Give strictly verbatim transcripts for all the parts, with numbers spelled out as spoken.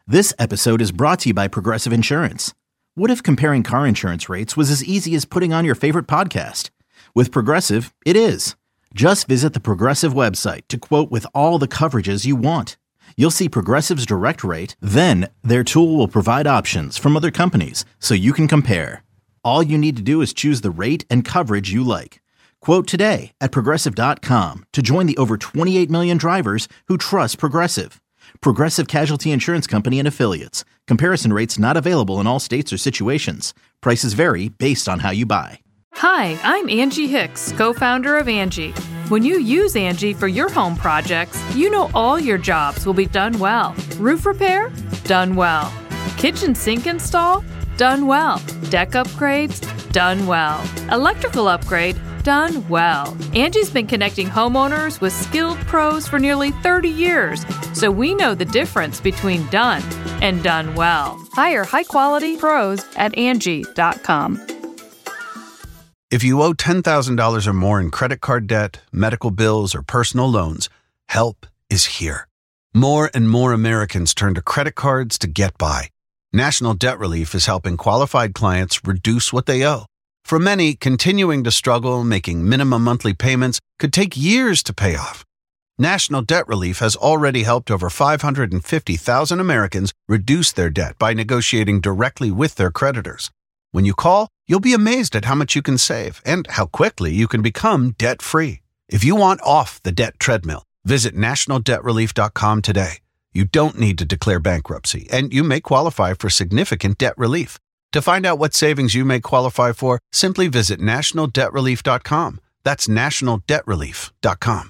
This episode is brought to you by Progressive Insurance. What if comparing car insurance rates was as easy as putting on your favorite podcast? With Progressive, it is. Just visit the Progressive website to quote with all the coverages you want. You'll see Progressive's direct rate, then their tool will provide options from other companies so you can compare. All you need to do is choose the rate and coverage you like. Quote today at Progressive dot com to join the over twenty-eight million drivers who trust Progressive. Progressive Casualty Insurance Company and Affiliates. Comparison rates not available in all states or situations. Prices vary based on how you buy. Hi, I'm Angie Hicks, co-founder of Angie. When you use Angie for your home projects, you know all your jobs will be done well. Roof repair? Done well. Kitchen sink install? Done well. Deck upgrades? Done well. Electrical upgrade? Done well. Angie's been connecting homeowners with skilled pros for nearly thirty years, so we know the difference between done and done well. Hire high-quality pros at Angie dot com. If you owe ten thousand dollars or more in credit card debt, medical bills, or personal loans, help is here. More and more Americans turn to credit cards to get by. National Debt Relief is helping qualified clients reduce what they owe. For many, continuing to struggle making minimum monthly payments could take years to pay off. National Debt Relief has already helped over five hundred fifty thousand Americans reduce their debt by negotiating directly with their creditors. When you call, you'll be amazed at how much you can save and how quickly you can become debt-free. If you want off the debt treadmill, visit national debt relief dot com today. You don't need to declare bankruptcy, and you may qualify for significant debt relief. To find out what savings you may qualify for, simply visit national debt relief dot com. That's national debt relief dot com.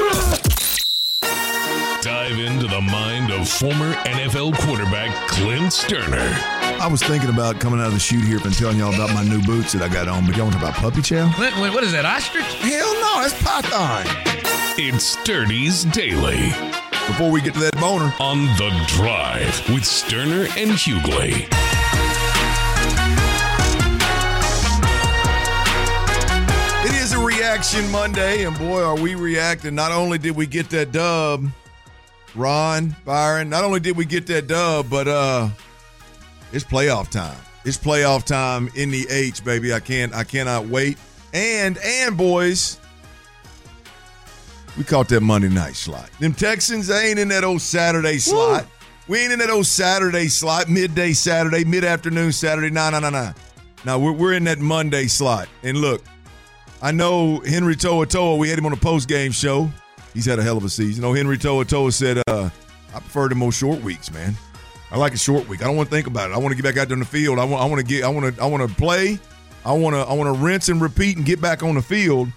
Dive into the mind of former N F L quarterback Clint Stoerner. I was thinking about coming out of the chute here and telling y'all about my new boots that I got on, but y'all want to talk about puppy chow? Clint, wait, what is that, ostrich? Hell no, that's python. It's Sturdy's Daily. Before we get to that boner. On The Drive with Stoerner and Hughley. It is a Reaction Monday, and boy, are we reacting. Not only did we get that dub, Ron, Byron, not only did we get that dub, but uh, it's playoff time. It's playoff time in the H, baby. I can't, I cannot wait. And, and boys, we caught that Monday night slot. Them Texans, they ain't in that old Saturday slot. Woo. We ain't in that old Saturday slot, midday Saturday, mid-afternoon Saturday. No, no, no, no. No, we're, we're in that Monday slot. And look, I know Henry To'oTo'o, we had him on a post-game show. He's had a hell of a season. Oh, Henry To'oTo'o said, uh, I prefer the most short weeks, man. I like a short week. I don't want to think about it. I want to get back out there in the field. I want I want to get I want to I want to play. I want to I want to rinse and repeat and get back on the field.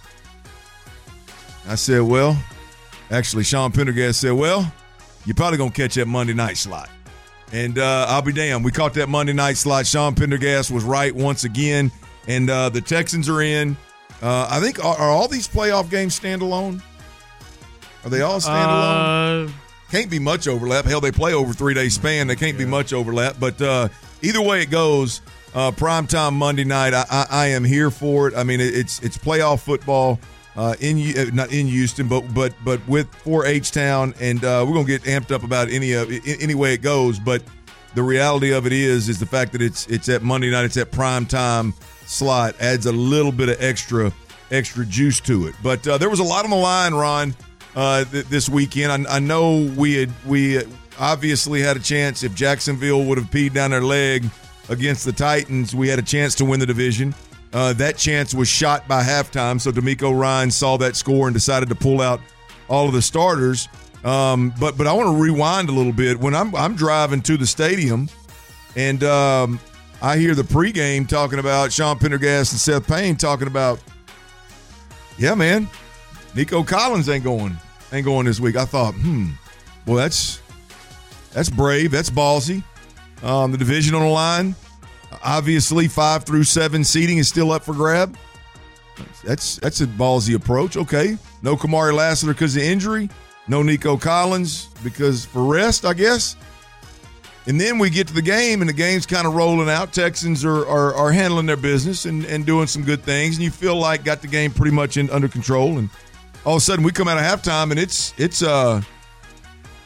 I said, well, actually Sean Pendergast said, well, you're probably going to catch that Monday night slot. And uh, I'll be damned. We caught that Monday night slot. Sean Pendergast was right once again. And uh, the Texans are in. Uh, I think, are, are all these playoff games standalone? Are they all standalone? Uh, can't be much overlap. Hell, they play over three-day span. They can't yeah. be much overlap. But uh, either way it goes, uh, primetime Monday night, I, I, I am here for it. I mean, it, it's it's playoff football uh, in not in Houston, but but but with for H-Town, and uh, we're gonna get amped up about any of any way it goes. But the reality of it is, is the fact that it's it's at Monday night, it's at primetime slot adds a little bit of extra extra juice to it. But uh, there was a lot on the line, Ron, uh, th- this weekend. I, I know we had we obviously had a chance. If Jacksonville would have peed down their leg against the Titans, we had a chance to win the division. Uh, that chance was shot by halftime, so DeMeco Ryans saw that score and decided to pull out all of the starters. Um, but but I want to rewind a little bit. When I'm I'm driving to the stadium, and um, I hear the pregame talking about Sean Pendergast and Seth Payne talking about, yeah, man, Nico Collins ain't going ain't going this week. I thought, hmm, well, that's that's brave, that's ballsy. Um, the division on the line, obviously five through seven seeding is still up for grab. That's that's a ballsy approach. Okay, no Kamari Lassiter because of injury. No Nico Collins because for rest, I guess. And then we get to the game, and the game's kind of rolling out. Texans are are, are handling their business and, and doing some good things, and you feel like got the game pretty much in, under control. And all of a sudden, we come out of halftime, and it's it's uh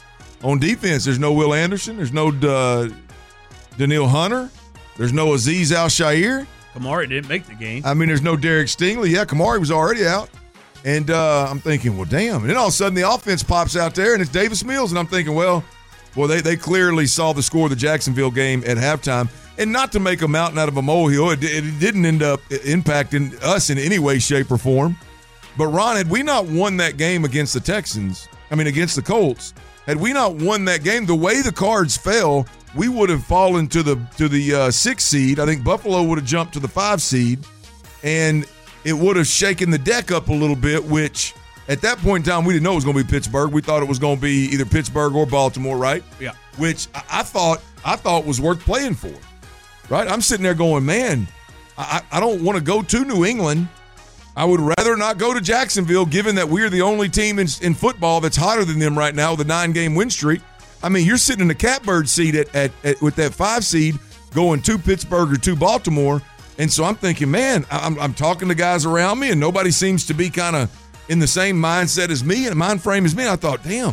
on defense. There's no Will Anderson. There's no uh, Daniil Hunter. There's no Azeez Al-Shaair. Kamari didn't make the game. I mean, there's no Derek Stingley. Yeah, Kamari was already out. And uh, I'm thinking, well, damn. And then all of a sudden the offense pops out there, and it's Davis Mills. And I'm thinking, well, well, they, they clearly saw the score of the Jacksonville game at halftime. And not to make a mountain out of a molehill, it, it didn't end up impacting us in any way, shape, or form. But, Ron, had we not won that game against the Texans, I mean against the Colts, had we not won that game, the way the cards fell, we would have fallen to the to the uh, sixth seed. I think Buffalo would have jumped to the five seed, and it would have shaken the deck up a little bit, which at that point in time, we didn't know it was going to be Pittsburgh. We thought it was going to be either Pittsburgh or Baltimore, right? Yeah. Which I, I thought I thought was worth playing for, right? I'm sitting there going, man, I, I don't want to go to New England. I would rather not go to Jacksonville, given that we're the only team in, in football that's hotter than them right now with a nine-game win streak. I mean, you're sitting in the catbird seat at, at, at with that five seed going to Pittsburgh or to Baltimore. And so I'm thinking, man, I'm, I'm talking to guys around me, and nobody seems to be kind of in the same mindset as me and mind frame as me. And I thought, damn,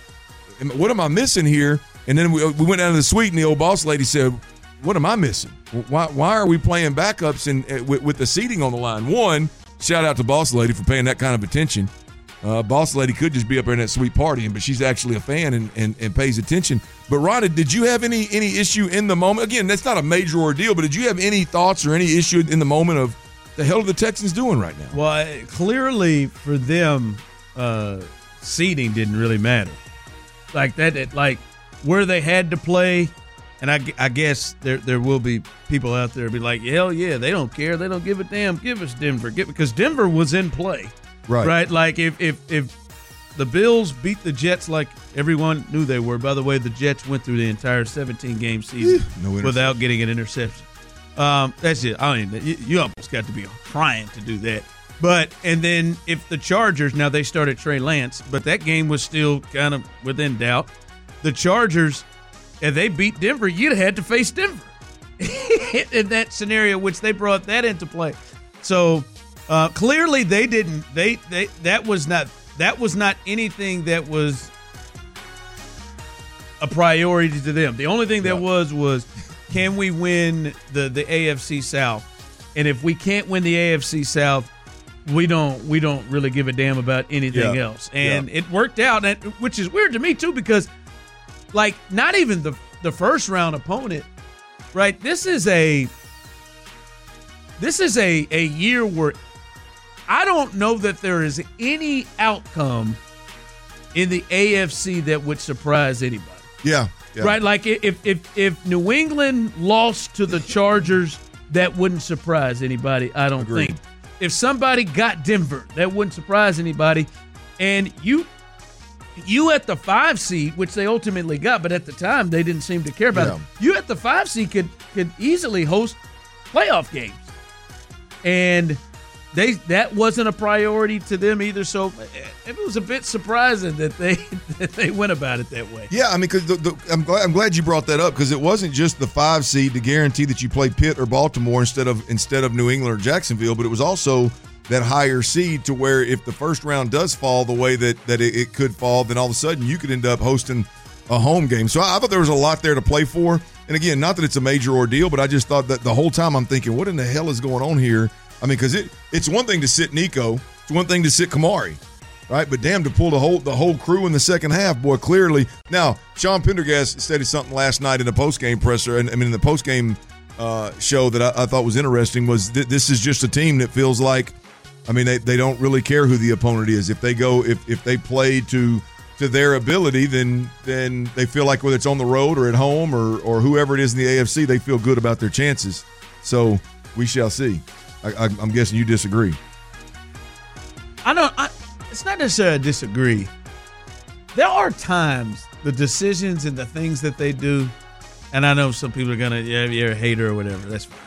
what am I missing here? And then we, we went down to the suite, and the old boss lady said, what am I missing? Why, why are we playing backups in, with, with the seating on the line? One, shout out to Boss Lady for paying that kind of attention. Uh, Boss Lady could just be up there in that sweet partying, but she's actually a fan and, and, and pays attention. But, Rhonda, did you have any any issue in the moment? Again, that's not a major ordeal, but did you have any thoughts or any issue in the moment of the hell are the Texans doing right now? Well, clearly for them, uh, seeding didn't really matter. Like that, it, like where they had to play. And I, I guess there there will be people out there be like, hell yeah, they don't care. They don't give a damn. Give us Denver. Give, because Denver was in play. Right. Right? Like if, if if the Bills beat the Jets like everyone knew they were. By the way, the Jets went through the entire seventeen-game season no without getting an interception. Um, that's it. I mean, you, you almost got to be trying to do that. But, and then if the Chargers, now they started Trey Lance, but that game was still kind of within doubt. The Chargers, if they beat Denver, you'd have had to face Denver in that scenario, which they brought that into play. So uh, clearly they didn't. They they that was not that was not anything that was a priority to them. The only thing that yeah. was was can we win the the A F C South? And if we can't win the A F C South, we don't we don't really give a damn about anything yeah. else. And yeah. it worked out, and, which is weird to me too, because. Like, not even the the first round opponent, right? This is a this is a, a year where I don't know that there is any outcome in the A F C that would surprise anybody. Yeah. yeah. Right? Like, if, if, if New England lost to the Chargers, that wouldn't surprise anybody, I don't Agreed. think. If somebody got Denver, that wouldn't surprise anybody. And you – You at the five seed, which they ultimately got, but at the time they didn't seem to care about yeah. it. You at the five seed could could easily host playoff games, and they that wasn't a priority to them either. So it was a bit surprising that they that they went about it that way. Yeah, I mean, because I'm glad I'm glad you brought that up, because it wasn't just the five seed to guarantee that you play Pitt or Baltimore instead of instead of New England or Jacksonville, but it was also that higher seed to where if the first round does fall the way that, that it, it could fall, then all of a sudden you could end up hosting a home game. So I, I thought there was a lot there to play for. And again, not that it's a major ordeal, but I just thought that the whole time I'm thinking, what in the hell is going on here? I mean, because it, it's one thing to sit Nico. It's one thing to sit Kamari, right? But damn, to pull the whole the whole crew in the second half, boy, clearly. Now, Sean Pendergast said something last night in the postgame presser, and I mean in the postgame uh, show that I, I thought was interesting was that this is just a team that feels like, I mean, they, they don't really care who the opponent is. If they go, if if they play to to their ability, then then they feel like whether it's on the road or at home or or whoever it is in the A F C, they feel good about their chances. So we shall see. I, I, I'm guessing you disagree. I don't. I, it's not necessarily I disagree. There are times the decisions and the things that they do, and I know some people are gonna yeah you're a hater or whatever. That's fine.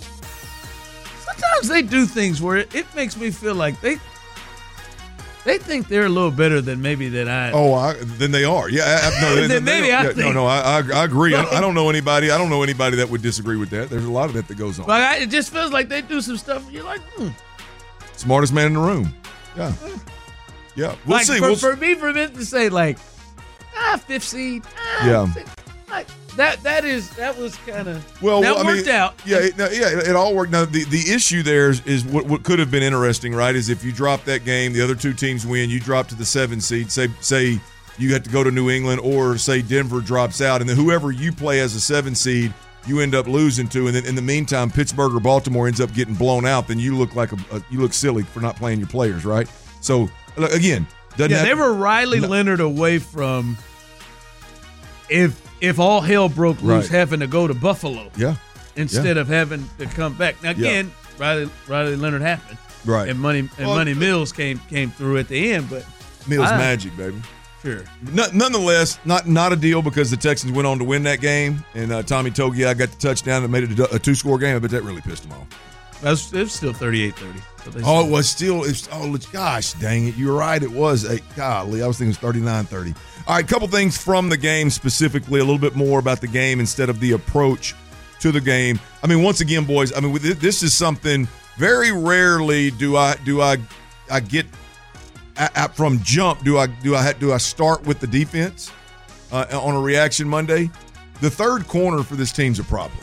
Sometimes they do things where it, it makes me feel like they they think they're a little better than maybe that I. Oh, I, then they are. Yeah, I, no, then maybe they, I yeah, think. no, no, I, I, I agree. I, I don't know anybody. I don't know anybody that would disagree with that. There's a lot of that that goes on. But I, it just feels like they do some stuff. And you're like, hmm. Smartest man in the room. Yeah, yeah. We'll like see. For, We'll for me, for them to say like, ah, fifth seed. Ah, Yeah. sixth. Like, that that is that was kind of well that I worked mean, out. Yeah, it, no, yeah, it all worked. Now the, the issue there is, is what, what could have been interesting, right? Is if you drop that game, the other two teams win, you drop to the seven seed. Say say you have to go to New England, or say Denver drops out, and then whoever you play as a seven seed, you end up losing to, and then in the meantime, Pittsburgh or Baltimore ends up getting blown out. Then you look like a, a you look silly for not playing your players, right? So again, doesn't yeah, have, they were Riley no, Leonard away from if. If all hell broke loose, Right. having to go to Buffalo yeah, instead yeah. of having to come back. Now again, yeah. Riley Riley Leonard happened, right? And Money and well, Money Mills came came through at the end, but Mills I, magic, baby. Sure. No, nonetheless, not not a deal because the Texans went on to win that game, and uh, Tommy Togiai got the touchdown and made it a, a two score game. But that really pissed him off. It was, it was still thirty-eight thirty. So oh, it was still. It's, oh, gosh, dang it! You're right. It was a golly. I was thinking it was thirty-nine thirty. All right, a couple things from the game specifically, a little bit more about the game instead of the approach to the game. I mean, once again, boys. I mean, this is something very rarely do I do I I get I, I, from jump. Do I do I do I start with the defense uh, on a reaction Monday? The third corner for this team's a problem.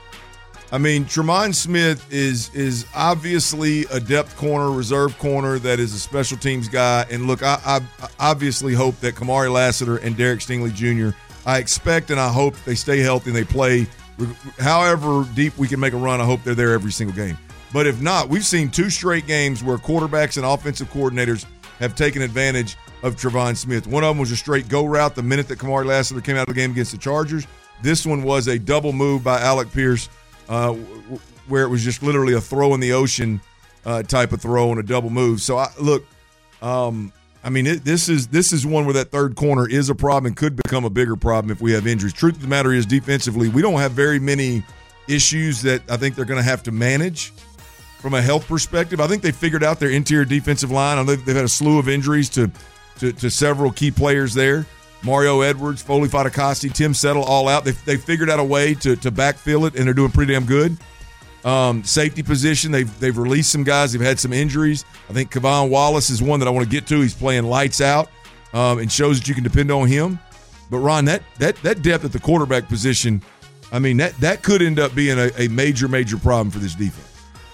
I mean, Tremont Smith is is obviously a depth corner, reserve corner that is a special teams guy. And look, I, I obviously hope that Kamari Lassiter and Derek Stingley Junior, I expect and I hope they stay healthy and they play. However deep we can make a run, I hope they're there every single game. But if not, we've seen two straight games where quarterbacks and offensive coordinators have taken advantage of Trevon Smith. One of them was a straight go route the minute that Kamari Lassiter came out of the game against the Chargers. This one was a double move by Alec Pierce, Uh, w- where it was just literally a throw in the ocean uh, type of throw and a double move. So I look, um, I mean, it, this is this is one where that third corner is a problem and could become a bigger problem if we have injuries. Truth of the matter is, defensively, we don't have very many issues that I think they're going to have to manage from a health perspective. I think they figured out their interior defensive line. I know they've had a slew of injuries to to, to several key players there. Mario Edwards, Foley Fatukasi, Tim Settle, all out. They they figured out a way to to backfill it, and they're doing pretty damn good. Um, safety position, they've they've released some guys. They've had some injuries. I think Kevon Wallace is one that I want to get to. He's playing lights out um, and shows that you can depend on him. But Ron, that that that depth at the quarterback position, I mean that that could end up being a, a major major problem for this defense.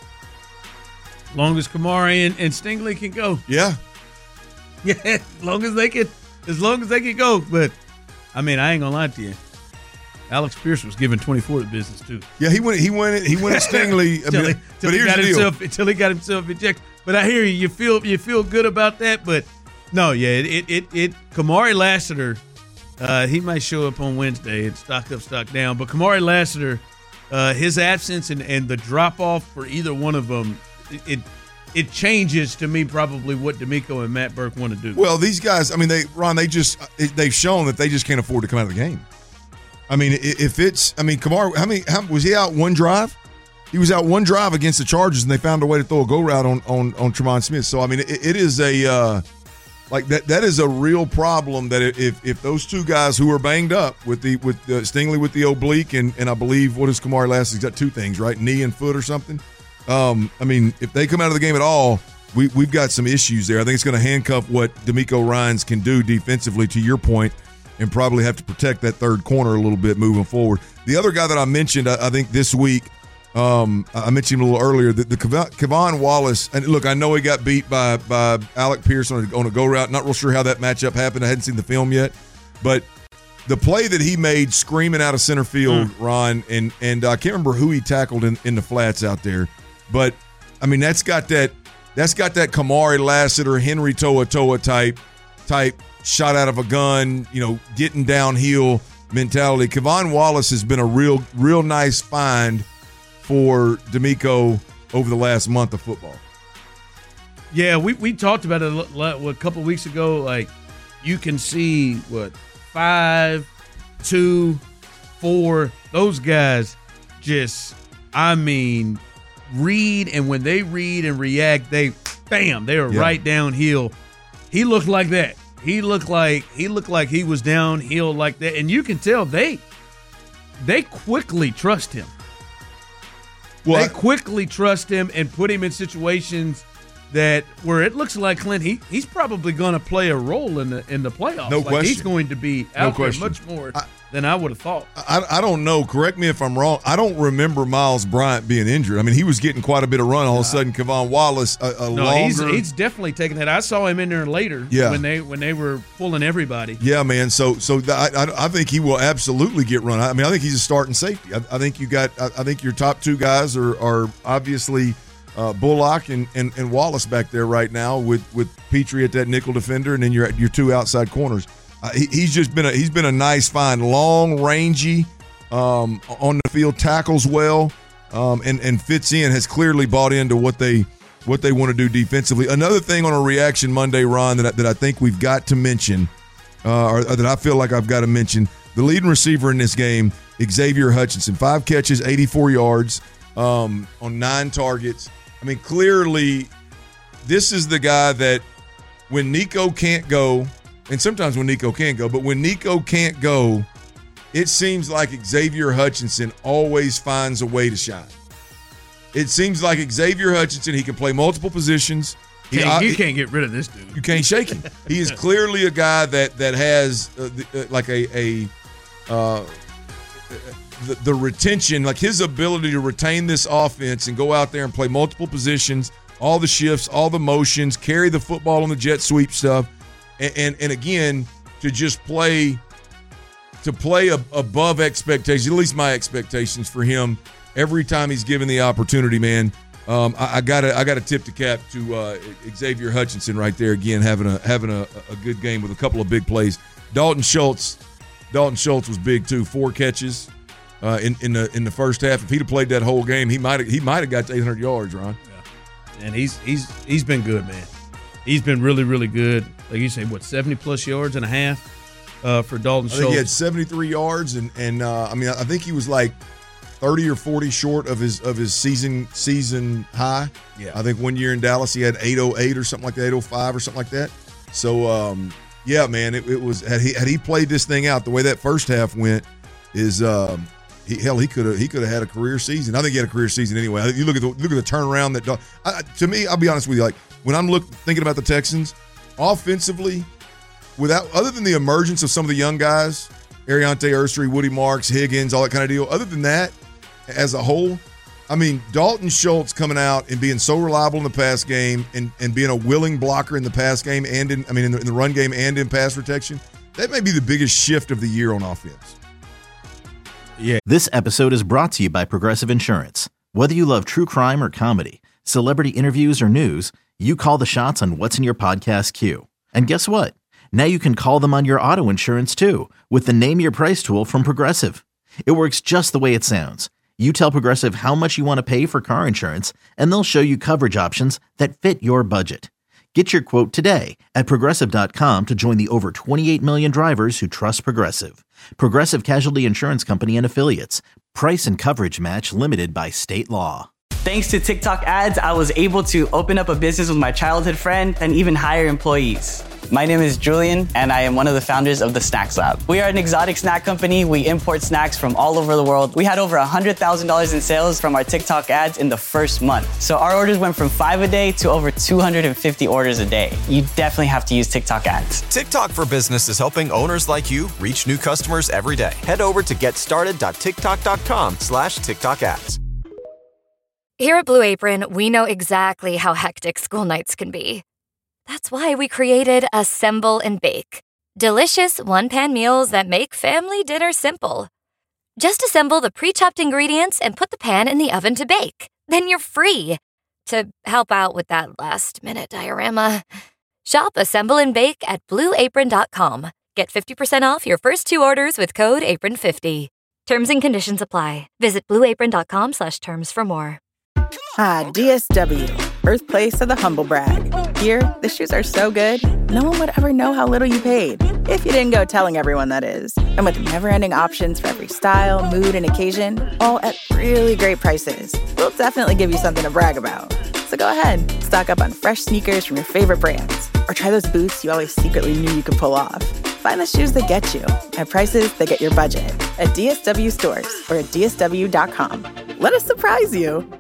As long as Kamari and, and Stingley can go, yeah, yeah. As long as they can. As long as they can go, but I mean, I ain't gonna lie to you. Alex Pierce was giving twenty-four to business too. Yeah, he went. He went. He went at Stingley. Until he, but he here's got the deal. himself until he got himself ejected. But I hear you. You feel you feel good about that. But no, yeah, it it it. it Kamari Lassiter, uh, he might show up on Wednesday and stock up, stock down. But Kamari Lassiter, uh, his absence and, and the drop off for either one of them, it. it It changes to me probably what D'Amico and Matt Burke want to do. Well, these guys, I mean, they Ron, they just they've shown that they just can't afford to come out of the game. I mean, if it's, I mean, Kamar, how many? How, was he out one drive? He was out one drive against the Chargers, and they found a way to throw a go route on on on Tremont Smith. So I mean, it, it is a uh, like that. That is a real problem. That if if those two guys who are banged up with the with uh, Stingley with the oblique and and I believe what is Kamari last? He's got two things, right? Knee and foot or something. Um, I mean, if they come out of the game at all, we, we've got some issues there. I think it's going to handcuff what D'Amico Ryans can do defensively, to your point, and probably have to protect that third corner a little bit moving forward. The other guy that I mentioned, I, I think this week, um, I mentioned him a little earlier, the, the Kevon Wallace, and look, I know he got beat by by Alec Pierce on a, on a go route. Not real sure how that matchup happened. I hadn't seen the film yet, but the play that he made screaming out of center field, mm. Ron, and and I can't remember who he tackled in, in the flats out there. But I mean, that's got that that's got that Kamari Lassiter, Henry Toa Toa type type shot out of a gun, you know, getting downhill mentality. Kevon Wallace has been a real real nice find for D'Amico over the last month of football. Yeah, we we talked about it a, a couple of weeks ago. Like, you can see what five, two, four. Those guys just, I mean. read, and when they read and react, they bam, they are yeah. right downhill. He looked like that. He looked like he looked like he was downhill like that, and you can tell they they quickly trust him. Well, they quickly trust him and put him in situations that where it looks like Clint, he he's probably going to play a role in the in the playoffs. No like question. He's going to be out No there question. much more I, than I would have thought. I, I don't know. Correct me if I'm wrong. I don't remember Miles Bryant being injured. I mean, he was getting quite a bit of run. All of a sudden, Kevon Wallace, a, a No, longer. he's he's definitely taking that. I saw him in there later. Yeah. when they when they were pulling everybody. Yeah, man. So, so th- I, I, I think he will absolutely get run. I mean, I think he's a starting safety. I, I think you got. I, I think your top two guys are are obviously uh, Bullock and, and and Wallace back there right now with with Petrie at that nickel defender, and then your your two outside corners. Uh, he, he's just been a he's been a nice find, long, rangy, um, on the field, tackles well, um, and and fits in. Has clearly bought into what they what they want to do defensively. Another thing on a Reaction Monday, Ron, that I, that I think we've got to mention, uh, or, or that I feel like I've got to mention, the leading receiver in this game, Xavier Hutchinson, five catches, eighty-four yards, um, on nine targets. I mean, clearly, this is the guy that when Nico can't go. And sometimes when Nico can't go, but when Nico can't go, it seems like Xavier Hutchinson always finds a way to shine. It seems like Xavier Hutchinson, he can play multiple positions. He, Can't, you he, can't get rid of this dude. You can't shake him. He is clearly a guy that that has uh, the, uh, like a a uh, the, the retention, like his ability to retain this offense and go out there and play multiple positions, all the shifts, all the motions, carry the football on the jet sweep stuff. And, and and again, to just play to play ab- above expectations, at least my expectations for him every time he's given the opportunity, man. Um, I, I got I got to tip the cap to uh, Xavier Hutchinson right there again, having a having a, a good game with a couple of big plays. Dalton Schultz, Dalton Schultz was big too, four catches uh, in in the in the first half. If he'd have played that whole game, he might he might have got to eight hundred yards, Ron. Yeah. And he's he's he's been good, man. He's been really, really good. Like you say, what, seventy plus yards and a half uh, for Dalton Schultz? I think he had seventy-three yards, and and uh, I mean, I think he was like thirty or forty short of his of his season season high. Yeah, I think one year in Dallas he had eight oh eight or something like that, eight oh five or something like that. So um, yeah, man, it, it was had he had he played this thing out the way that first half went, is um, he hell he could have he could have had a career season. I think he had a career season anyway. I think you look at the look at the turnaround that I, to me, I'll be honest with you, like when I'm look thinking about the Texans offensively, without other than the emergence of some of the young guys, Ariante Ursery, Woody Marks, Higgins, all that kind of deal. Other than that, as a whole, I mean, Dalton Schultz coming out and being so reliable in the pass game and, and being a willing blocker in the pass game and in, I mean, in the, in the run game and in pass protection, that may be the biggest shift of the year on offense. Yeah. This episode is brought to you by Progressive Insurance. Whether you love true crime or comedy, celebrity interviews or news, you call the shots on what's in your podcast queue. And guess what? Now you can call them on your auto insurance too with the Name Your Price tool from Progressive. It works just the way it sounds. You tell Progressive how much you want to pay for car insurance, and they'll show you coverage options that fit your budget. Get your quote today at Progressive dot com to join the over twenty-eight million drivers who trust Progressive. Progressive Casualty Insurance Company and Affiliates. Price and coverage match limited by state law. Thanks to TikTok ads, I was able to open up a business with my childhood friend and even hire employees. My name is Julian, and I am one of the founders of the Snacks Lab. We are an exotic snack company. We import snacks from all over the world. We had over one hundred thousand dollars in sales from our TikTok ads in the first month. So our orders went from five a day to over two hundred fifty orders a day. You definitely have to use TikTok ads. TikTok for Business is helping owners like you reach new customers every day. Head over to getstarted.tiktok.com slash TikTok ads. Here at Blue Apron, we know exactly how hectic school nights can be. That's why we created Assemble and Bake. Delicious one-pan meals that make family dinner simple. Just assemble the pre-chopped ingredients and put the pan in the oven to bake. Then you're free to help out with that last-minute diorama. Shop Assemble and Bake at blue apron dot com. Get fifty percent off your first two orders with code apron fifty. Terms and conditions apply. Visit blue apron dot com slash terms for more. Ah, D S W, birthplace of the humble brag. Here, the shoes are so good, no one would ever know how little you paid. If you didn't go telling everyone, that is. And with never-ending options for every style, mood, and occasion, all at really great prices, we'll definitely give you something to brag about. So go ahead, stock up on fresh sneakers from your favorite brands, or try those boots you always secretly knew you could pull off. Find the shoes that get you at prices that get your budget at D S W stores or at D S W dot com. Let us surprise you.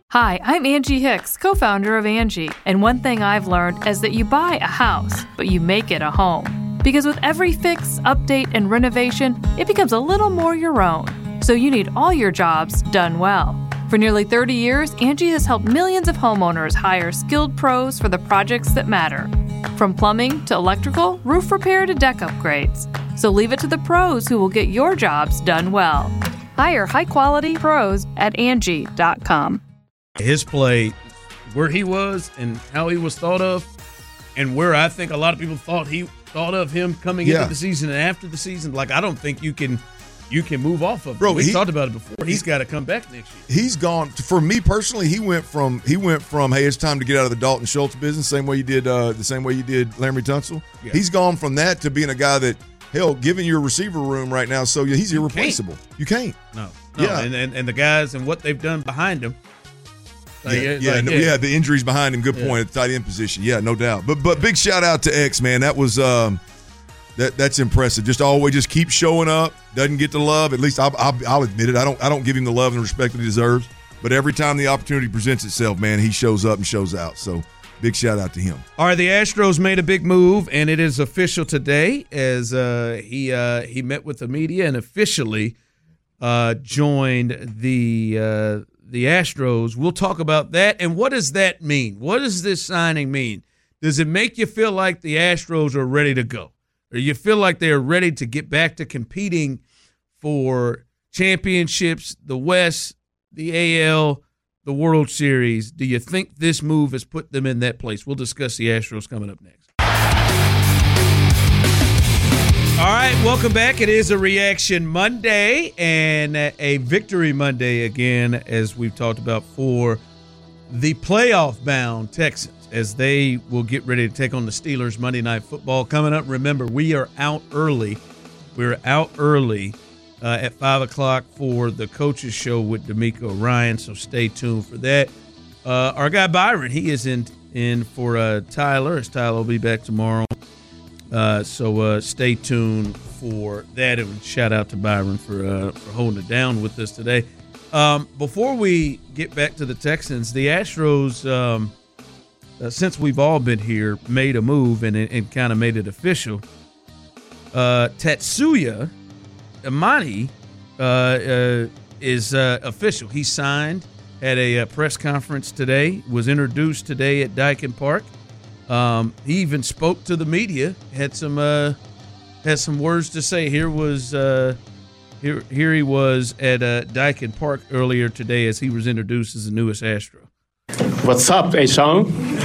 Hi, I'm Angie Hicks, co-founder of Angie, and one thing I've learned is that you buy a house, but you make it a home. Because with every fix, update, and renovation, it becomes a little more your own. So you need all your jobs done well. For nearly thirty years, Angie has helped millions of homeowners hire skilled pros for the projects that matter. From plumbing to electrical, roof repair to deck upgrades. So leave it to the pros who will get your jobs done well. Hire high-quality pros at Angie dot com. His play, where he was and how he was thought of, and where I think a lot of people thought he thought of him coming Yeah. into the season and after the season. Like, I don't think you can you can move off of him. Bro, We he- talked about it before. He's got to come back next year. He's gone. For me personally, he went from he went from hey, it's time to get out of the Dalton Schultz business, same way you did uh, the same way you did Larry Tunsil. Yeah. He's gone from that to being a guy that hell, given your receiver room right now, so yeah, he's irreplaceable. You can't. No, no. Yeah. And, and and the guys and what they've done behind him. Like, yeah, it's yeah, like, no, yeah, the injuries behind him. Good Yeah. point at the tight end position. Yeah, no doubt. But but big shout out to X, man. That was um, that that's impressive. Just always just keep showing up. Doesn't get the love. At least I'll, I'll, I'll admit it. I don't I don't give him the love and respect that he deserves. But every time the opportunity presents itself, man, he shows up and shows out. So big shout out to him. All right, the Astros made a big move, and it is official today as uh, he uh, he met with the media and officially uh, joined the uh, the Astros. We'll talk about that. And what does that mean? What does this signing mean? Does it make you feel like the Astros are ready to go? Or you feel like they're ready to get back to competing for championships, the West, the A L, the World Series? Do you think this move has put them in that place? We'll discuss the Astros coming up next. All right, welcome back. It is a Reaction Monday and a Victory Monday again, as we've talked about, for the playoff-bound Texans, as they will get ready to take on the Steelers Monday Night Football. Coming up, remember, we are out early. We're out early uh, at five o'clock for the Coaches Show with D'Amico Ryan, so stay tuned for that. Uh, our guy Byron, he is in, in for uh, Tyler, as Tyler will be back tomorrow. Uh, so uh, stay tuned for that, and shout out to Byron for uh, for holding it down with us today. Um, before we get back to the Texans, the Astros, um, uh, since we've all been here, made a move and, and kind of made it official. Uh, Tatsuya Imani uh, uh, is uh, official. He signed at a uh, press conference today, was introduced today at Daikin Park. Um, he even spoke to the media, had some uh, had some words to say. Here was uh, here here he was at uh, Daikin Park earlier today as he was introduced as the newest Astro. What's up, A-Sean?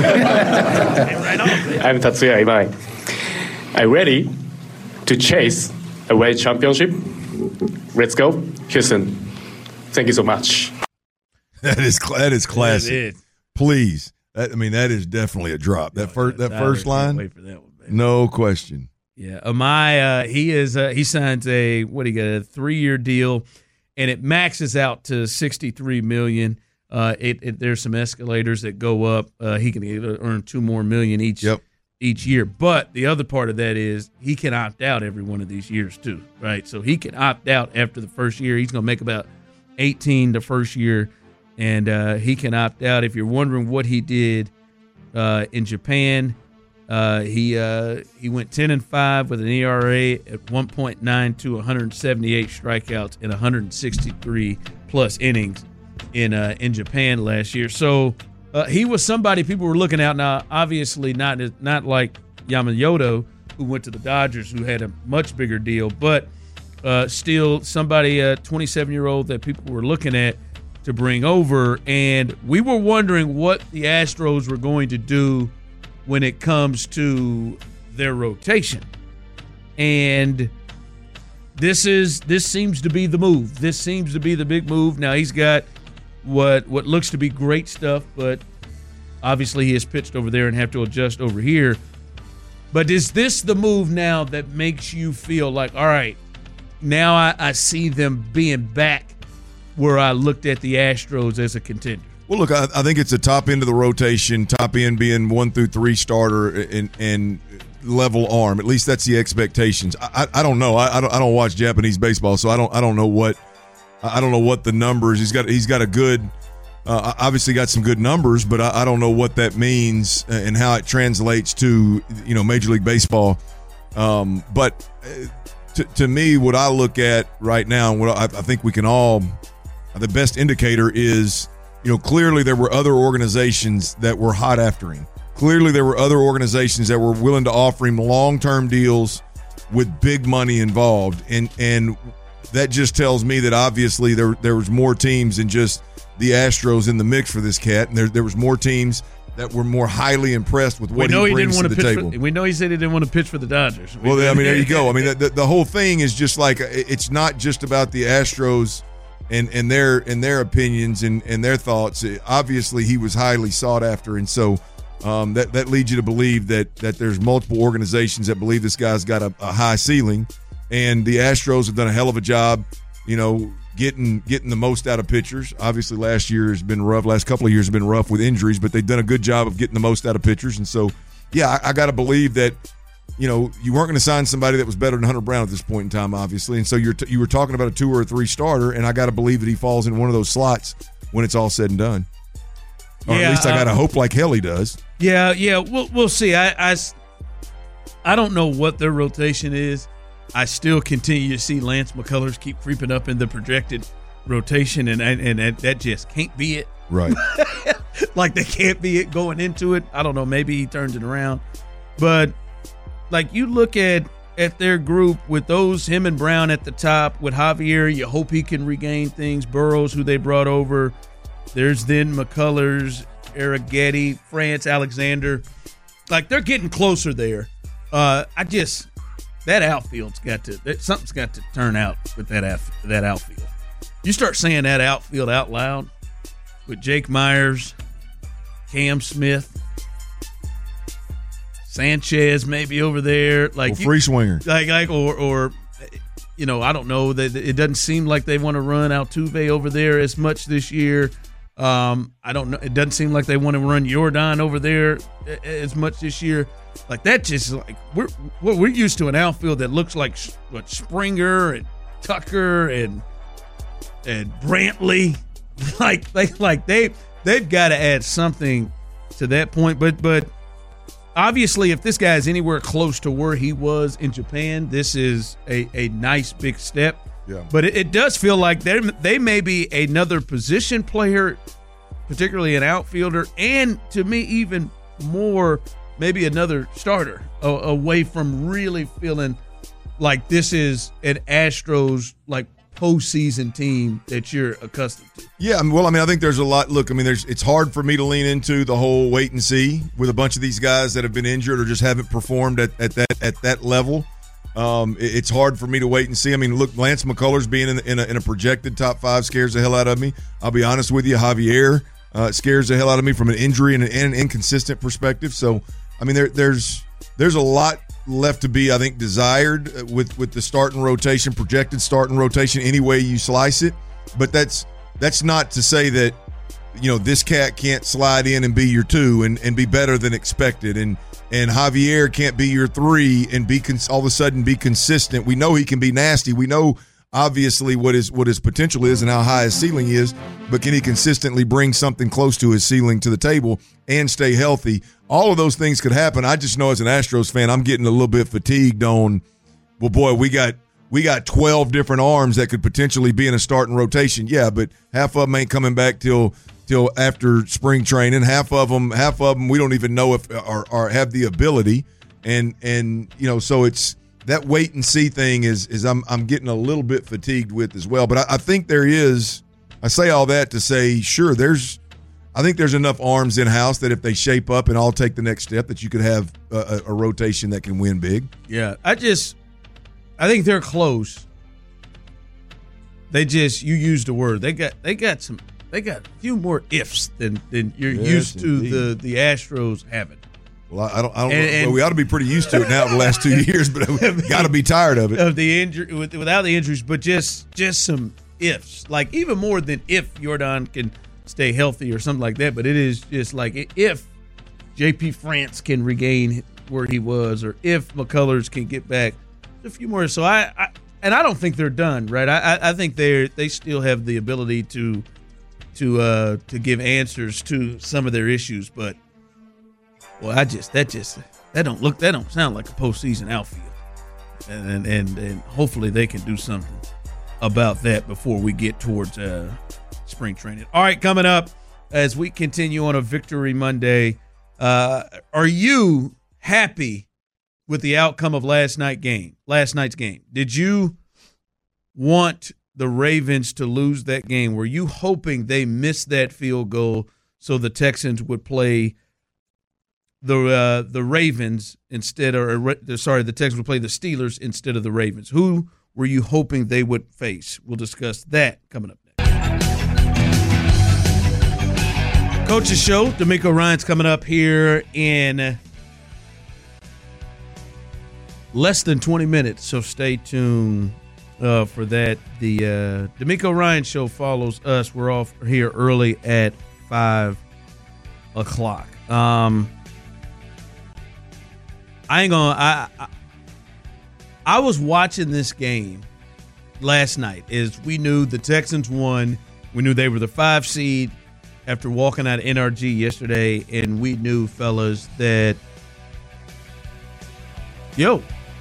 I'm Tatsuya Imai. I'm ready to chase a world championship. Let's go, Houston. Thank you so much. That is that is classic. That is. Please. That, I mean, that is definitely a drop. That first that Tyler, first can't line, wait for that one, baby. no question. Yeah, Amai, uh, he is uh, he signs a what do you got a three year deal, and it maxes out to sixty three million. Uh, it, it there's some escalators that go up. Uh, he can earn two more million each Yep. each year. But the other part of that is he can opt out every one of these years too, right? So he can opt out after the first year. He's going to make about eighteen the first year. And uh, he can opt out. If you're wondering what he did uh, in Japan, uh, he uh, he went ten and five with an E R A at one point nine two, one hundred seventy-eight strikeouts and one hundred sixty-three plus innings in uh, in Japan last year. So uh, he was somebody people were looking at. Now, obviously not not like Yamamoto, who went to the Dodgers, who had a much bigger deal, but uh, still somebody, a twenty-seven-year-old that people were looking at to bring over, and we were wondering what the Astros were going to do when it comes to their rotation. And this is this seems to be the move. This seems to be the big move. Now he's got what what looks to be great stuff, but obviously he has pitched over there and have to adjust over here. But is this the move now that makes you feel like, all right, now I, I see them being back where I looked at the Astros as a contender? Well, look, I, I think it's a top end of the rotation, top end being one through three starter and, and level arm. At least that's the expectations. I, I, I don't know. I, I don't. I don't watch Japanese baseball, so I don't. I don't know what. I don't know what the numbers. He's got. He's got a good uh, obviously got some good numbers, but I, I don't know what that means and how it translates to, you know, Major League Baseball. Um, but to, to me, what I look at right now, and what I, I think we can all, the best indicator is, you know, clearly there were other organizations that were hot after him. Clearly there were other organizations that were willing to offer him long-term deals with big money involved. And and that just tells me that obviously there there was more teams than just the Astros in the mix for this cat. And there, there was more teams that were more highly impressed with what he brings to the table. For, we know he said he didn't want to pitch for the Dodgers. Well, I mean, there you go. I mean, the, the whole thing is just like, it's not just about the Astros and, and their and their opinions and, and their thoughts. Obviously, he was highly sought after. And so um, that, that leads you to believe that that there's multiple organizations that believe this guy's got a, a high ceiling. And the Astros have done a hell of a job, you know, getting getting the most out of pitchers. Obviously, last year has been rough. Last couple of years have been rough with injuries, but they've done a good job of getting the most out of pitchers. And so, yeah, I, I got to believe that, you know, you weren't going to sign somebody that was better than Hunter Brown at this point in time, obviously. And so you're t- you were talking about a two or a three starter, and I got to believe that he falls in one of those slots when it's all said and done. Or yeah, at least I got to um, hope like hell he does. Yeah, yeah, we'll, we'll see. I, I, I don't know what their rotation is. I still continue to see Lance McCullers keep creeping up in the projected rotation, and and, and that just can't be it. Right. Like, they can't be it going into it. I don't know. Maybe he turns it around. But, like, you look at, at their group with those, him and Brown at the top, with Javier, you hope he can regain things. Burrows, who they brought over. There's then McCullers, Arrighetti, France, Alexander. Like, they're getting closer there. Uh, I just – that outfield's got to – something's got to turn out with that out, that outfield. You start saying that outfield out loud with Jake Myers, Cam Smith, Sanchez maybe over there. Like well, free swinger. Like, like or, or, you know, I don't know. It doesn't seem like they want to run Altuve over there as much this year. Um, I don't know. It doesn't seem like they want to run Jordan over there as much this year. Like, that just like we're we're used to an outfield that looks like what Springer and Tucker and and Brantley. Like they like they they've got to add something to that point. But but obviously, if this guy is anywhere close to where he was in Japan, this is a, a nice big step. Yeah. But it, it does feel like they they may be another position player, particularly an outfielder, and to me even more maybe another starter uh, away from really feeling like this is an Astros like postseason team that you're accustomed to. Yeah, well, I mean, I think there's a lot. Look, I mean, there's it's hard for me to lean into the whole wait and see with a bunch of these guys that have been injured or just haven't performed at, at that at that level. Um, it, it's hard for me to wait and see. I mean, look, Lance McCullers being in, in, a, in a projected top five scares the hell out of me. I'll be honest with you, Javier uh, scares the hell out of me from an injury and an, and an inconsistent perspective. So, I mean, there, there's there's a lot left to be, I think, desired with, with the starting rotation, projected starting rotation, any way you slice it. But that's that's not to say that, you know, this cat can't slide in and be your two and, and be better than expected. And and Javier can't be your three and be cons- all of a sudden be consistent. We know he can be nasty. We know, obviously, what his, what his potential is and how high his ceiling is. But can he consistently bring something close to his ceiling to the table and stay healthy? All of those things could happen. I just know as an Astros fan, I'm getting a little bit fatigued on, well, boy, we got we got twelve different arms that could potentially be in a starting rotation. Yeah, but half of them ain't coming back till till after spring training. Half of them, half of them, we don't even know if or, or have the ability. And and you know, so it's that wait and see thing is is I'm I'm getting a little bit fatigued with as well. But I, I think there is. I say all that to say, sure, there's. I think there's enough arms in-house that if they shape up and all take the next step, that you could have a, a, a rotation that can win big. Yeah, I just – I think they're close. They just – you used a word. They got they got some – they got a few more ifs than, than you're yes, used to indeed. the, the Astros having. Well, I don't. I don't. And, know. and, well, we ought to be pretty used to it now the last two years, but we got to be tired of it. Of the injury, without the injuries, but just just some ifs, like even more than if Jordan can stay healthy or something like that. But it is just like if J P France can regain where he was, or if McCullers can get back a few more. So I, I and I don't think they're done, right? I, I think they they still have the ability to to uh, to give answers to some of their issues. But well, I just that just that don't look that don't sound like a postseason outfield, and and and hopefully they can do something about that before we get towards uh, spring training. All right, coming up as we continue on a Victory Monday, uh, are you happy with the outcome of last night game? Last night's game, did you want the Ravens to lose that game? Were you hoping they missed that field goal so the Texans would play the uh, the Ravens instead, or, or sorry, the Texans would play the Steelers instead of the Ravens? Who were you hoping they would face? We'll discuss that coming up next. Coach's Show, D'Amico Ryan's coming up here in less than twenty minutes, so stay tuned uh, for that. The uh, D'Amico Ryan Show follows us. We're off here early at five o'clock. Um, I ain't gonna. I, I I was watching this game last night as we knew the Texans won. We knew they were the five seed after walking out of N R G yesterday, and we knew, fellas, that yo.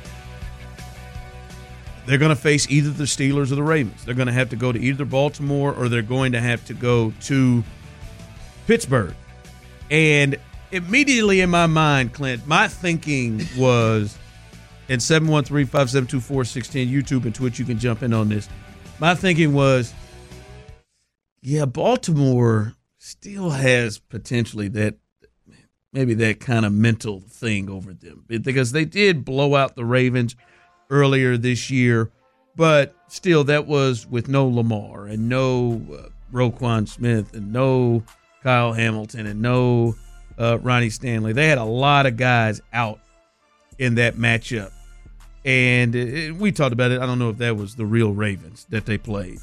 They're going to face either the Steelers or the Ravens. They're going to have to go to either Baltimore or they're going to have to go to Pittsburgh. And immediately in my mind, Clint, my thinking was, in seven one three, five seven two, four six one zero, YouTube and Twitch, you can jump in on this. My thinking was, yeah, Baltimore still has potentially that, maybe that kind of mental thing over them. Because they did blow out the Ravens earlier this year, but still that was with no Lamar and no uh, Roquan Smith and no Kyle Hamilton and no uh, Ronnie Stanley. They had a lot of guys out in that matchup, and it, we talked about it. I don't know if that was the real Ravens that they played,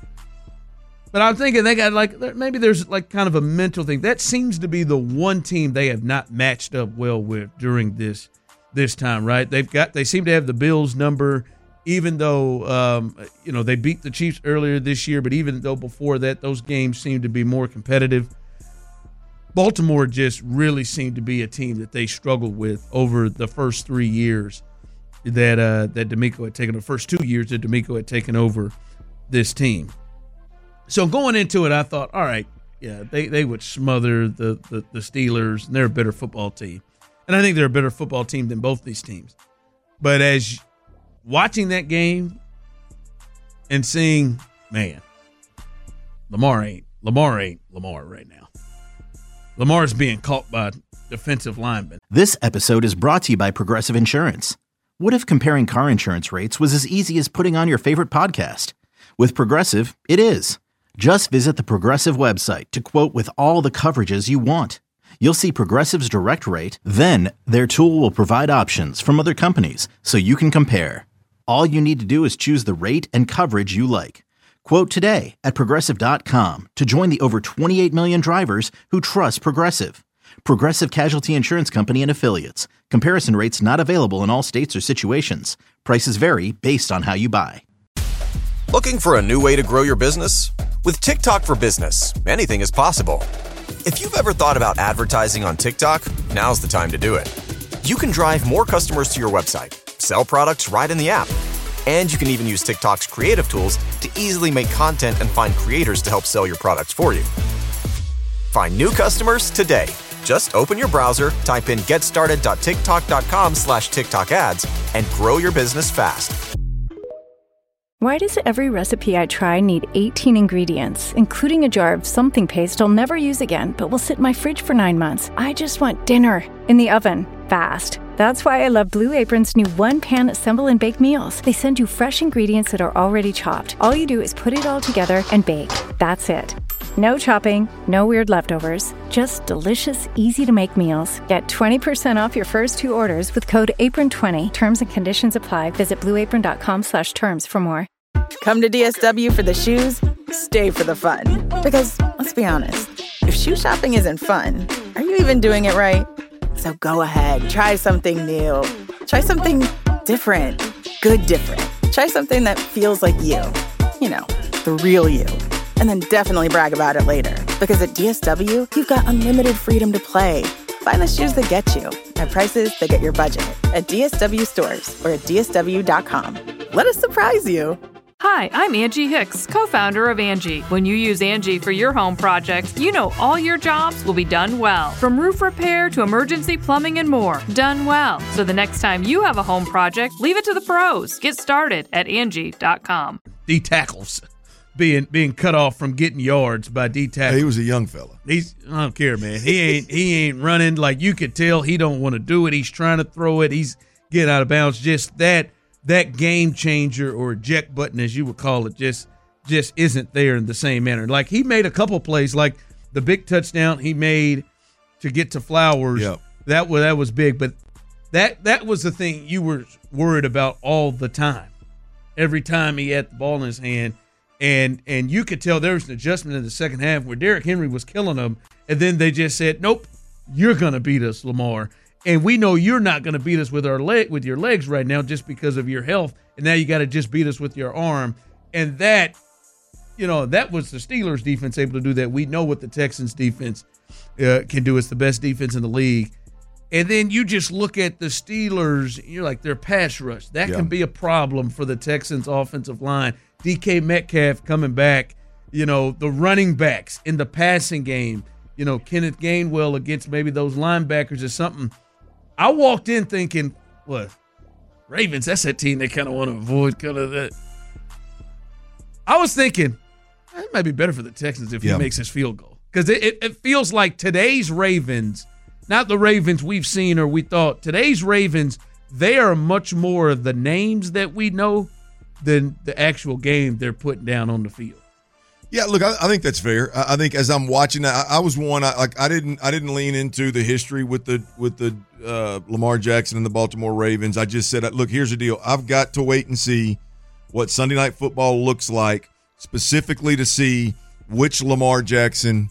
but I'm thinking they got like maybe there's like kind of a mental thing. That seems to be the one team they have not matched up well with during this this time, right? They've got they seem to have the Bills number, even though um, you know they beat the Chiefs earlier this year, but even though before that those games seemed to be more competitive. Baltimore just really seemed to be a team that they struggled with over the first three years that uh, that D'Amico had taken, the first two years that D'Amico had taken over this team. So going into it, I thought, all right, yeah, they, they would smother the, the, the Steelers, and they're a better football team. And I think they're a better football team than both these teams. But as watching that game and seeing, man, Lamar ain't Lamar ain't Lamar right now. Lamar's being caught by defensive linemen. This episode is brought to you by Progressive Insurance. What if comparing car insurance rates was as easy as putting on your favorite podcast? With Progressive, it is. Just visit the Progressive website to quote with all the coverages you want. You'll see Progressive's direct rate, then their tool will provide options from other companies so you can compare. All you need to do is choose the rate and coverage you like. Quote today at Progressive dot com to join the over twenty-eight million drivers who trust Progressive. Progressive Casualty Insurance Company and Affiliates. Comparison rates not available in all states or situations. Prices vary based on how you buy. Looking for a new way to grow your business? With TikTok for Business, anything is possible. If you've ever thought about advertising on TikTok, now's the time to do it. You can drive more customers to your website, sell products right in the app, and you can even use TikTok's creative tools to easily make content and find creators to help sell your products for you. Find new customers today. Just open your browser, type in getstarted.tiktok.com slash TikTok ads, and grow your business fast. Why does every recipe I try need eighteen ingredients, including a jar of something paste I'll never use again, but will sit in my fridge for nine months? I just want dinner in the oven, fast. That's why I love Blue Apron's new one-pan assemble and bake meals. They send you fresh ingredients that are already chopped. All you do is put it all together and bake. That's it. No chopping, no weird leftovers, just delicious, easy-to-make meals. Get twenty percent off your first two orders with code apron twenty. Terms and conditions apply. Visit blueapron.com slash terms for more. Come to D S W for the shoes, stay for the fun. Because, let's be honest, if shoe shopping isn't fun, are you even doing it right? So go ahead, try something new. Try something different. Good different. Try something that feels like you. You know, the real you. and then definitely brag about it later. Because at D S W, you've got unlimited freedom to play. Find the shoes that get you at prices that get your budget at D S W stores or at D S W dot com. Let us surprise you. Hi, I'm Angie Hicks, co-founder of Angie. When you use Angie for your home projects, you know all your jobs will be done well. From roof repair to emergency plumbing and more, done well. So the next time you have a home project, leave it to the pros. Get started at Angie dot com. D tackles being being cut off from getting yards by D tackles. Hey, he was a young fella. He's I don't care, man. He ain't he ain't running. Like, you could tell he don't want to do it. He's trying to throw it. He's getting out of bounds. Just that that game changer or eject button, as you would call it, just just isn't there in the same manner. Like, he made a couple plays, like the big touchdown he made to get to Flowers. Yep. That was that was big, but that that was the thing you were worried about all the time. Every time he had the ball in his hand, and and you could tell there was an adjustment in the second half where Derrick Henry was killing them, and then they just said, "Nope, you're gonna beat us, Lamar." And we know you're not going to beat us with our leg, with your legs right now, just because of your health. And now you got to just beat us with your arm. And that, you know, that was the Steelers' defense able to do that. We know what the Texans' defense uh, can do. It's the best defense in the league. And then you just look at the Steelers, you're like, their pass rush. That yeah. can be a problem for the Texans' offensive line. D K Metcalf coming back, you know, the running backs in the passing game, you know, Kenneth Gainwell against maybe those linebackers or something. I walked in thinking, what, Ravens, that's that team they kind of want to avoid kind of that. I was thinking, it might be better for the Texans if yeah. he makes his field goal. Because it, it, it feels like today's Ravens, not the Ravens we've seen or we thought, today's Ravens, they are much more of the names that we know than the actual game they're putting down on the field. Yeah, look, I, I think that's fair. I, I think as I'm watching that, I, I was one. I, like I didn't, I didn't lean into the history with the with the uh, Lamar Jackson and the Baltimore Ravens. I just said, look, here's the deal. I've got to wait and see what Sunday Night Football looks like, specifically to see which Lamar Jackson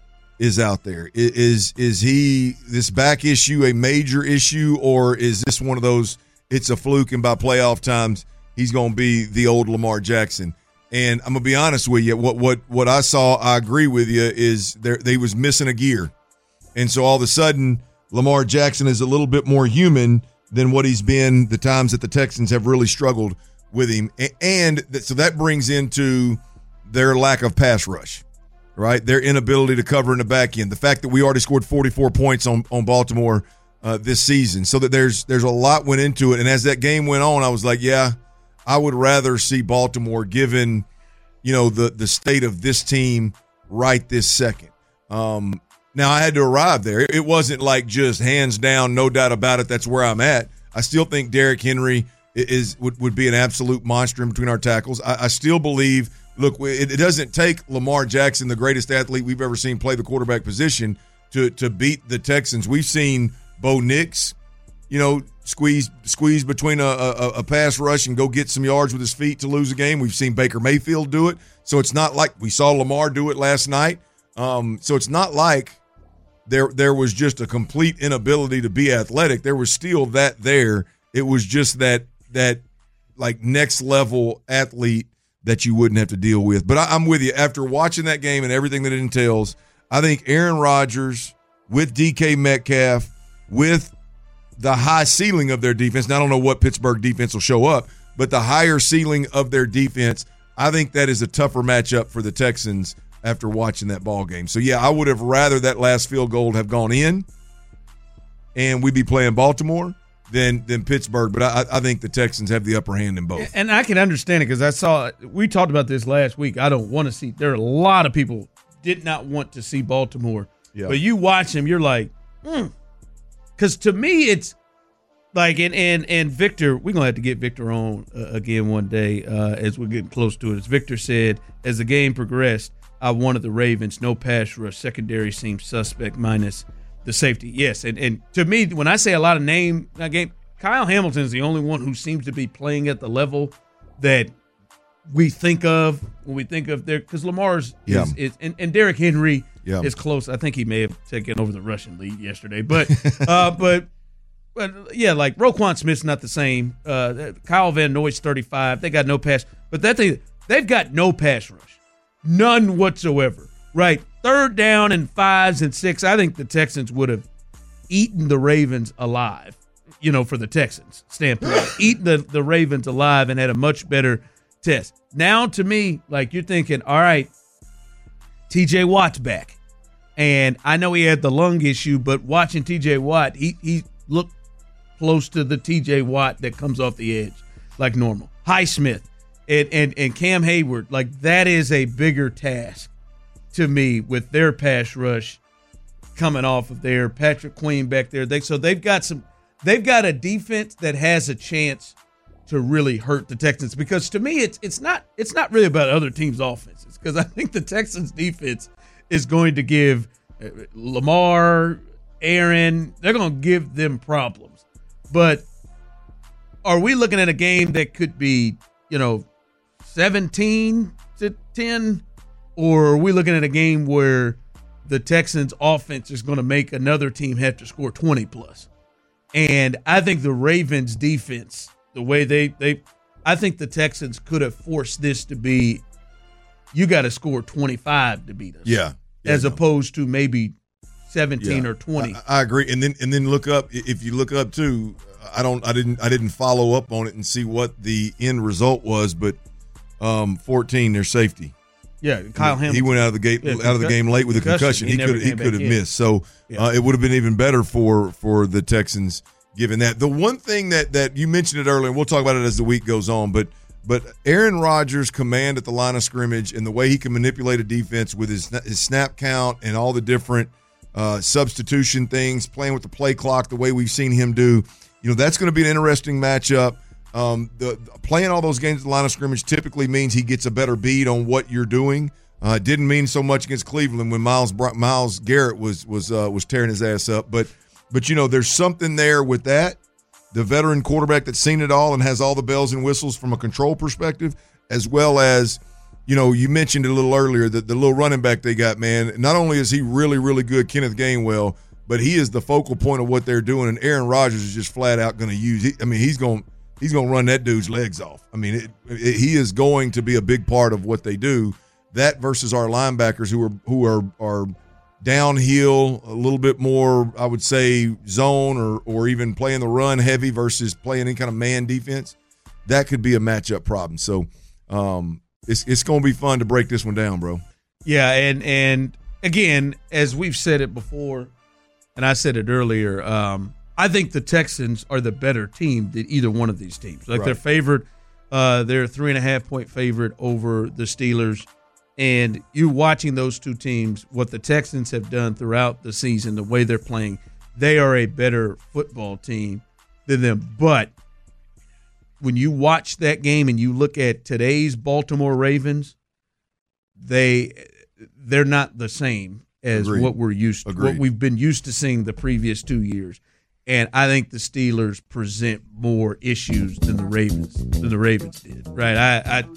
is out there. Is is he this back issue a major issue, or is this one of those? It's a fluke, and by playoff times, he's going to be the old Lamar Jackson. And I'm gonna be honest with you. What what what I saw, I agree with you, is there they was missing a gear, and so all of a sudden, Lamar Jackson is a little bit more human than what he's been the times that the Texans have really struggled with him, and so that brings into their lack of pass rush, right? Their inability to cover in the back end, the fact that we already scored forty-four points on on Baltimore uh, this season, so that there's there's a lot went into it, and as that game went on, I was like, yeah. I would rather see Baltimore, given, you know, the the state of this team right this second. Um, now, I had to arrive there. It wasn't like just hands down, no doubt about it, that's where I'm at. I still think Derrick Henry is would, would be an absolute monster in between our tackles. I, I still believe, look, it, it doesn't take Lamar Jackson, the greatest athlete we've ever seen play the quarterback position, to to beat the Texans. We've seen Bo Nix, you know, squeeze squeeze between a, a, a pass rush and go get some yards with his feet to lose a game. We've seen Baker Mayfield do it. So it's not like we saw Lamar do it last night. Um, so it's not like there there was just a complete inability to be athletic. There was still that there. It was just that that like next level athlete that you wouldn't have to deal with. But I, I'm with you. After watching that game and everything that it entails, I think Aaron Rodgers with D K Metcalf, with the high ceiling of their defense. Now, I don't know what Pittsburgh defense will show up, but the higher ceiling of their defense, I think that is a tougher matchup for the Texans after watching that ball game. So, yeah, I would have rather that last field goal have gone in and we'd be playing Baltimore than than Pittsburgh. But I, I think the Texans have the upper hand in both. And I can understand it because I saw – we talked about this last week. I don't want to see – there are a lot of people did not want to see Baltimore. Yeah. But you watch them, you're like, hmm. Because to me, it's like, and and, and Victor, we're going to have to get Victor on uh, again one day uh, as we're getting close to it. As Victor said, as the game progressed, I wanted the Ravens, no pass rush. Secondary seems suspect minus the safety. Yes, and, and to me, when I say a lot of name that game, Kyle Hamilton is the only one who seems to be playing at the level that we think of when we think of their – because Lamar's yeah. is, is – and, and Derrick Henry – Yeah. It's close. I think he may have taken over the rushing lead yesterday, but, uh, but, but yeah, like Roquan Smith's not the same. Uh, Kyle Van Noy's thirty-five. They got no pass, but that thing, they've got no pass rush. None whatsoever. Right? Third down and fives and six. I think the Texans would have eaten the Ravens alive, you know, for the Texans standpoint. eaten the, the Ravens alive and had a much better test. Now, to me, like you're thinking, all right, T J Watt's back. And I know he had the lung issue, but watching T J Watt, he, he looked close to the T J Watt that comes off the edge like normal. Highsmith and, and, and Cam Hayward, like that is a bigger task to me with their pass rush coming off of there. Patrick Queen back there. They, so they've got some, they've got a defense that has a chance to really hurt the Texans, because to me it's it's not it's not really about other teams' offenses, because I think the Texans defense is going to give Lamar, Aaron, they're going to give them problems. But are we looking at a game that could be, you know, seventeen to ten, or are we looking at a game where the Texans offense is going to make another team have to score twenty plus? And I think the Ravens defense, the way they, they I think the Texans could have forced this to be, you got to score twenty-five to beat us. Yeah. yeah as no. opposed to maybe seventeen yeah. or twenty. I, I agree. And then and then look up, if you look up too, I don't I didn't I didn't follow up on it and see what the end result was, but um, fourteen, their safety. Yeah, Kyle Hamilton. He went out of the gate yeah, out of the game late with a concussion. He, he could he could have missed. So yeah. uh, it would have been even better for for the Texans given that. The one thing that that you mentioned it earlier, and we'll talk about it as the week goes on, but but Aaron Rodgers' command at the line of scrimmage and the way he can manipulate a defense with his his snap count and all the different uh, substitution things, playing with the play clock, the way we've seen him do, you know, that's going to be an interesting matchup. Um, the, the playing all those games at the line of scrimmage typically means he gets a better bead on what you're doing. Uh, it didn't mean so much against Cleveland when Myles Myles Garrett was was uh, was tearing his ass up, but but you know there's something there with that. The veteran quarterback that's seen it all and has all the bells and whistles from a control perspective, as well as, you know, you mentioned it a little earlier that the little running back they got, man. Not only is he really really good, Kenneth Gainwell, but he is the focal point of what they're doing, and Aaron Rodgers is just flat out going to use. He, I mean, he's going. He's going to run that dude's legs off. I mean, it, it, he is going to be a big part of what they do. That versus our linebackers who are who are are downhill, a little bit more, I would say, zone or or even playing the run heavy versus playing any kind of man defense. That could be a matchup problem. So um, it's it's going to be fun to break this one down, bro. Yeah, and and again, as we've said it before, and I said it earlier, um, I think the Texans are the better team than either one of these teams. Like right. they're favored, uh, they're a three and a half point favorite over the Steelers. And you watching those two teams, what the Texans have done throughout the season, the way they're playing, they are a better football team than them. But when you watch that game and you look at today's Baltimore Ravens, they they're not the same as Agreed. what we're used to, Agreed. what we've been used to seeing the previous two years. And I think the Steelers present more issues than the Ravens than the Ravens did. Right? I I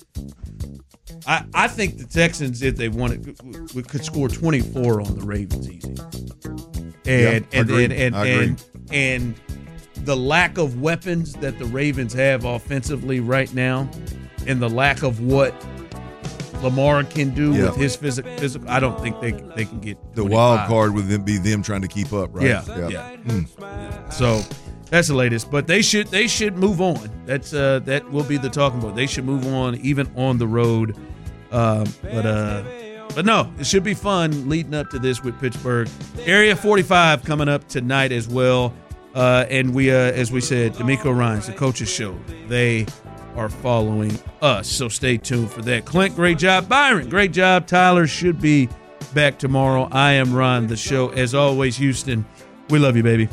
I, I think the Texans, if they wanted, could score twenty-four on the Ravens easy. And yeah, and, and, and and and and the lack of weapons that the Ravens have offensively right now, and the lack of what Lamar can do yeah. with his physical, physical, I don't think they they can get the wild card would then be them trying to keep up, right? Yeah, yeah. yeah. Mm. So that's the latest, but they should they should move on. That's uh, that will be the talking point. They should move on, even on the road. Uh, but uh, but no, it should be fun leading up to this with Pittsburgh. Area forty-five coming up tonight as well, uh, and we uh, as we said, D'Amico Ryans, the coaches show. They are following us, so stay tuned for that. Clint, great job. Byron, great job. Tyler should be back tomorrow. I am Ron, the show. As always, Houston, we love you, baby.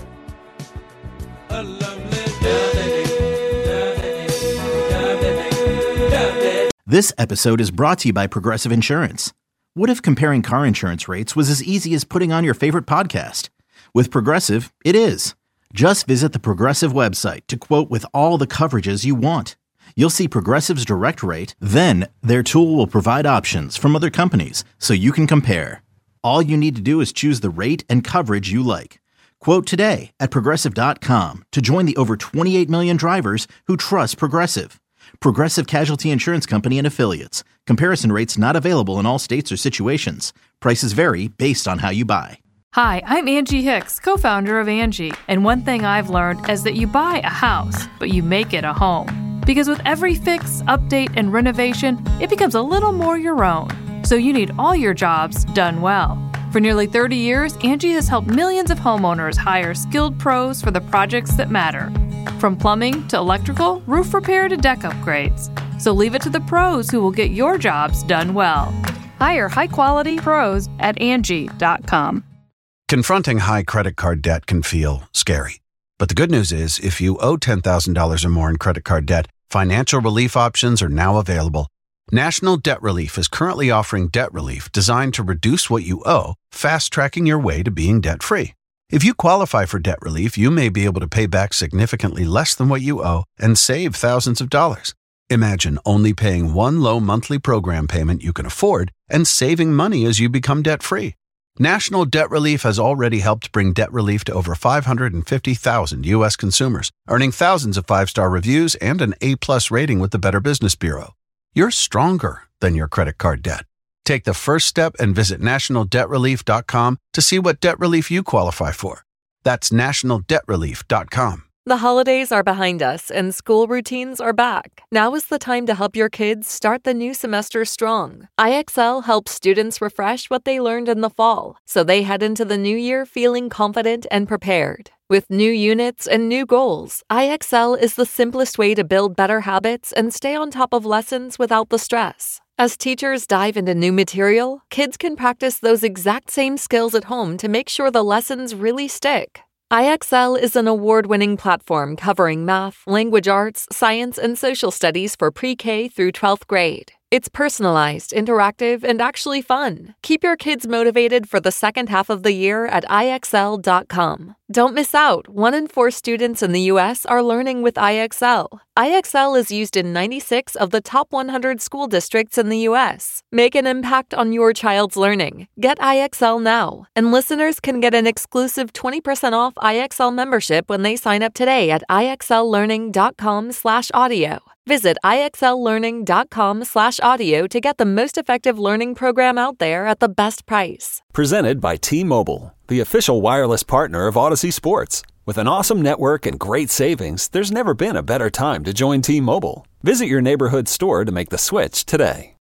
This episode is brought to you by Progressive Insurance. What if comparing car insurance rates was as easy as putting on your favorite podcast? With Progressive, it is. Just visit the Progressive website to quote with all the coverages you want. You'll see Progressive's direct rate, then their tool will provide options from other companies so you can compare. All you need to do is choose the rate and coverage you like. Quote today at Progressive dot com to join the over twenty-eight million drivers who trust Progressive. Progressive Casualty Insurance Company and Affiliates. Comparison rates not available in all states or situations. Prices vary based on how you buy. Hi, I'm Angie Hicks, co-founder of Angie, and one thing I've learned is that you buy a house, but you make it a home. Because with every fix, update, and renovation, it becomes a little more your own. So you need all your jobs done well. For nearly thirty years, Angie has helped millions of homeowners hire skilled pros for the projects that matter. From plumbing to electrical, roof repair to deck upgrades. So leave it to the pros who will get your jobs done well. Hire high-quality pros at Angie dot com. Confronting high credit card debt can feel scary. But the good news is, if you owe ten thousand dollars or more in credit card debt, financial relief options are now available. National Debt Relief is currently offering debt relief designed to reduce what you owe, fast-tracking your way to being debt-free. If you qualify for debt relief, you may be able to pay back significantly less than what you owe and save thousands of dollars. Imagine only paying one low monthly program payment you can afford and saving money as you become debt-free. National Debt Relief has already helped bring debt relief to over five hundred fifty thousand U S consumers, earning thousands of five-star reviews and an A-plus rating with the Better Business Bureau. You're stronger than your credit card debt. Take the first step and visit national debt relief dot com to see what debt relief you qualify for. That's national debt relief dot com. The holidays are behind us and school routines are back. Now is the time to help your kids start the new semester strong. I X L helps students refresh what they learned in the fall, so they head into the new year feeling confident and prepared. With new units and new goals, I X L is the simplest way to build better habits and stay on top of lessons without the stress. As teachers dive into new material, kids can practice those exact same skills at home to make sure the lessons really stick. I X L is an award-winning platform covering math, language arts, science, and social studies for pre-K through twelfth grade. It's personalized, interactive, and actually fun. Keep your kids motivated for the second half of the year at I X L dot com. Don't miss out. One in four students in the U S are learning with I X L. I X L is used in ninety-six of the top one hundred school districts in the U S. Make an impact on your child's learning. Get I X L now. And listeners can get an exclusive twenty percent off I X L membership when they sign up today at I X L learning dot com slash audio. Visit I X L learning dot com slash audio to get the most effective learning program out there at the best price. Presented by T-Mobile, the official wireless partner of Odyssey Sports. With an awesome network and great savings, there's never been a better time to join T-Mobile. Visit your neighborhood store to make the switch today.